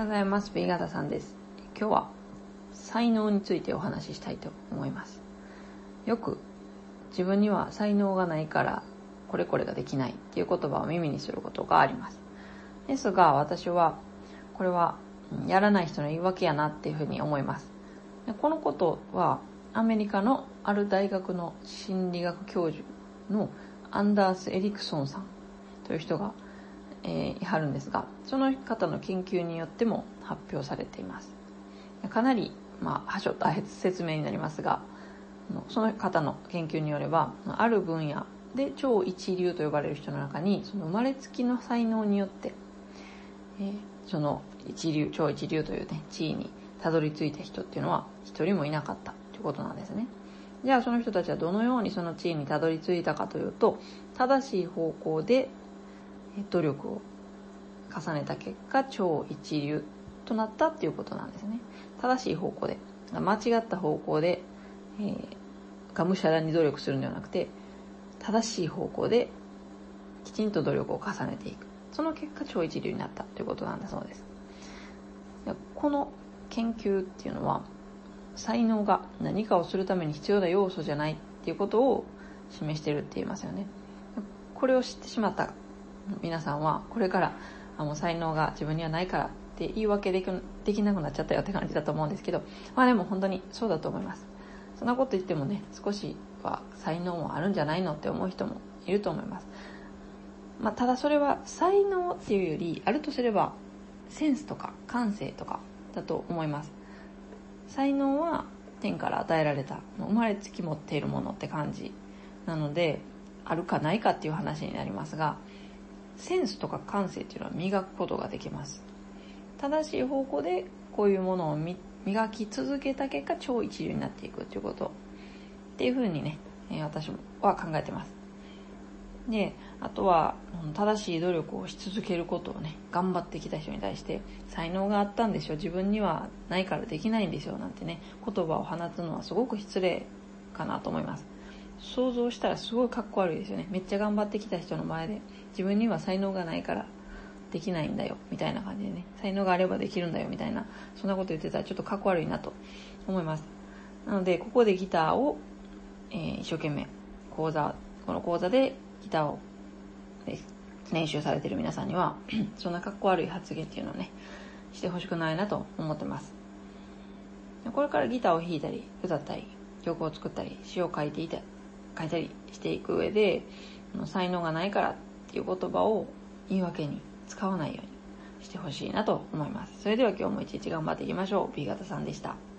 ようございます。B 型さんです。今日は才能についてお話ししたいと思います。よく自分には才能がないからこれこれができないっていう言葉を耳にすることがあります。ですが私はこれはやらない人の言い訳やなっていうふうに思います。このことはアメリカのある大学の心理学教授のアンダース・エリクソンさんという人がいはるんですが、その方の研究によっても発表されています。かなりはしょった説明になりますが、その方の研究によれば、ある分野で超一流と呼ばれる人の中にその生まれつきの才能によって、その超一流というね地位にたどり着いた人っていうのは一人もいなかったということなんですね。じゃあその人たちはどのようにその地位にたどり着いたかというと、正しい方向で努力を重ねた結果超一流となったっていうことなんですね。正しい方向で、間違った方向で、がむしゃらに努力するんではなくて、正しい方向できちんと努力を重ねていく、その結果超一流になったということなんだそうです。この研究っていうのは才能が何かをするために必要な要素じゃないっていうことを示しているって言いますよね。これを知ってしまった皆さんはこれからもう才能が自分にはないからって言い訳できなくなっちゃったよって感じだと思うんですけど、でも本当にそうだと思います。そんなこと言ってもね、少しは才能もあるんじゃないのって思う人もいると思います。ただそれは才能っていうより、あるとすればセンスとか感性とかだと思います。才能は天から与えられた生まれつき持っているものって感じなので、あるかないかっていう話になりますが、センスとか感性っていうのは磨くことができます。正しい方向でこういうものを磨き続けた結果超一流になっていくということっていうふうにね、私は考えてます。で、あとは正しい努力をし続けることをね、頑張ってきた人に対して、才能があったんでしょ、自分にはないからできないんでしょなんてね、言葉を放つのはすごく失礼かなと思います。想像したらすごいかっこ悪いですよね。めっちゃ頑張ってきた人の前で、自分には才能がないからできないんだよみたいな感じでね、才能があればできるんだよみたいな、そんなこと言ってたらちょっとかっこ悪いなと思います。なのでここでギターを、一生懸命この講座でギターを練習されている皆さんにはそんなかっこ悪い発言っていうのをねしてほしくないなと思ってます。これからギターを弾いたり歌ったり曲を作ったり詩を書いたりしていく上で、才能がないからっていう言葉を言い訳に使わないようにしてほしいなと思います。それでは今日も一日頑張っていきましょう。B 型さんでした。